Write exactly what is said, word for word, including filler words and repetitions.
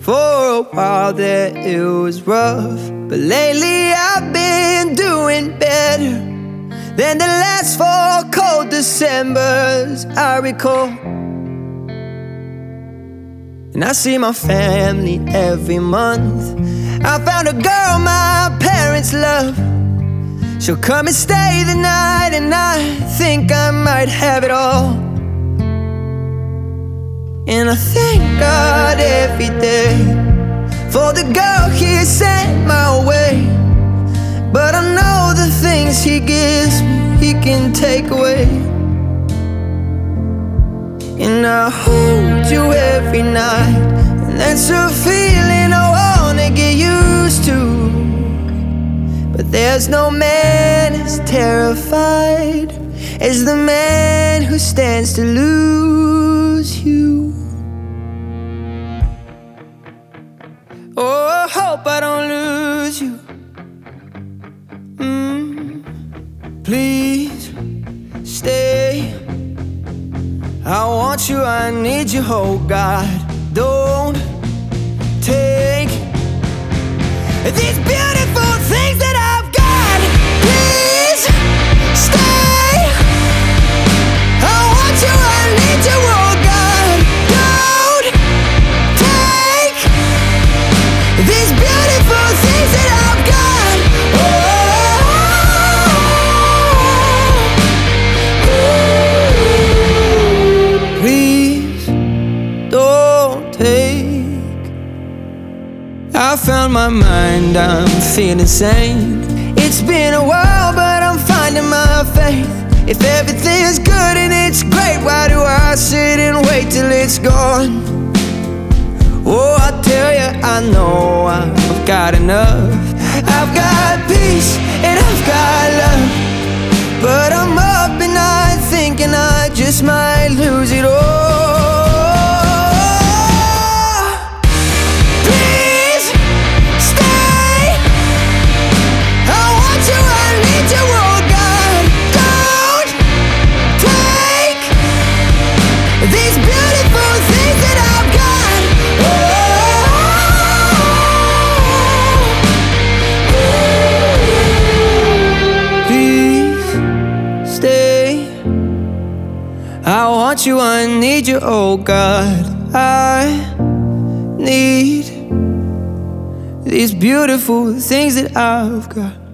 For a while there it was rough, but lately I've been doing better than the last four cold Decembers I recall. And I see my family every month. I found a girl my parents love. She'll come and stay the night, and I think I might have it all. And I thank God every day for the girl He sent my way. But I know the things He gives me, He can take away. And I hold you every night, and that's a feeling I wanna get used to. But there's no man as terrified as the man who stands to lose you. Oh, I hope I don't lose you. mm, Please stay. I want you, I need you, oh God. Don't take these beautiful things that I've got. Please stay. I want you, I need you, oh God. Don't take these beautiful things that I've got. Oh, please don't take. I found my mind, I'm feeling sane. It's been a while, but I'm finding my faith. If everything's good and it's great, why do I sit and wait till it's gone? Oh, I tell you, I know I've got enough. I've got peace and I've got love, but I'm up at night thinking I just might lose it all. These beautiful things that I've got. Oh, please stay. I want you, I need you, oh God. I need these beautiful things that I've got.